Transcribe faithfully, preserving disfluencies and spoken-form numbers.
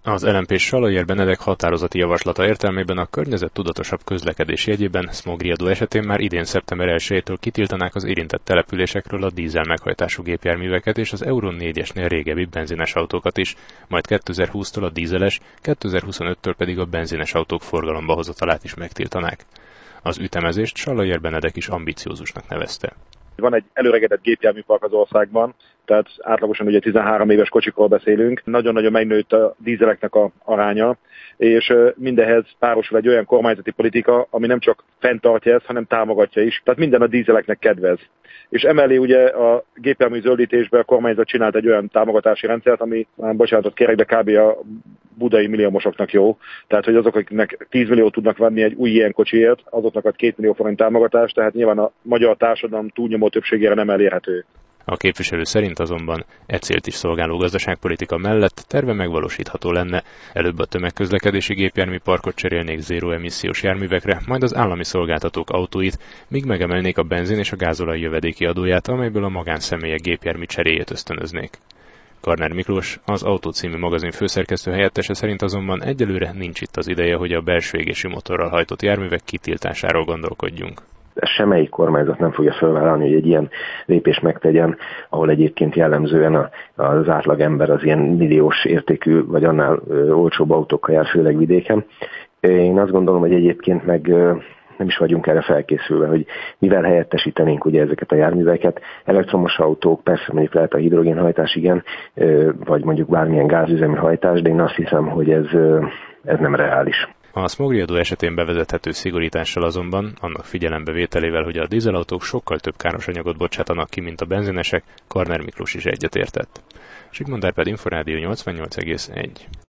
Az el em pés Salaier Benedek határozati javaslata értelmében a környezettudatosabb közlekedés jegyében szmogriadó esetén már idén szeptember elsejétől kitiltanák az érintett településekről a dízel meghajtású gépjárműveket és az Euro négyesnél régebbi benzines autókat is, majd kétezer-húsztól a dízeles, kétezer-huszonöttől pedig a benzines autók forgalomba hozatalát is megtiltanák. Az ütemezést Salaier Benedek is ambiciózusnak nevezte. Van egy előregedett gépjárműpark az országban, tehát átlagosan ugye tizenhárom éves kocsikról beszélünk. Nagyon-nagyon megnőtt a dízeleknek a aránya, és mindehhez párosul egy olyan kormányzati politika, ami nem csak fenntartja ezt, hanem támogatja is. Tehát minden a dízeleknek kedvez. És emellé ugye a gépjármű zöldítésben a kormányzat csinált egy olyan támogatási rendszert, ami, már bocsánatot kérek, de kb. A budai milliómosoknak jó. Tehát, hogy azok, akiknek tíz milliót tudnak venni egy új ilyen kocsiért, azoknak ad két millió forint támogatást, tehát nyilván a magyar társadalom túlnyomó többségére nem elérhető. A képviselő szerint azonban e célt is szolgáló gazdaságpolitika mellett terve megvalósítható lenne. Előbb a tömegközlekedési gépjárműparkot cserélnék zéró emissziós járművekre, majd az állami szolgáltatók autóit, míg megemelnék a benzin és a gázolaj jövedéki adóját, amelyből a magánszemélyek gépjármű cseréjét ösztönöznék. Karner Miklós, az Autó című magazin főszerkesztő helyettese szerint azonban egyelőre nincs itt az ideje, hogy a belső égésű motorral hajtott járművek kitiltásáról gondolkodjunk. Semmelyik kormányzat nem fogja felvállalni, hogy egy ilyen lépést megtegyen, ahol egyébként jellemzően a, az átlagember az ilyen milliós értékű, vagy annál ö, olcsóbb autókkal jár, főleg vidéken. Én azt gondolom, hogy egyébként meg ö, nem is vagyunk erre felkészülve, hogy mivel helyettesítenénk ugye ezeket a járműveket. Elektromos autók, persze mondjuk lehet a hidrogénhajtás, igen, ö, vagy mondjuk bármilyen gázüzemű hajtás, de én azt hiszem, hogy ez, ö, ez nem reális. A szmogriadó esetén bevezethető szigorítással azonban, annak figyelembevételével, hogy a dízelautók sokkal több káros anyagot bocsátanak ki, mint a benzinesek, Karner Miklós is egyetértett. Zsigmond Árpád, Inforádió nyolcvannyolc egész egy.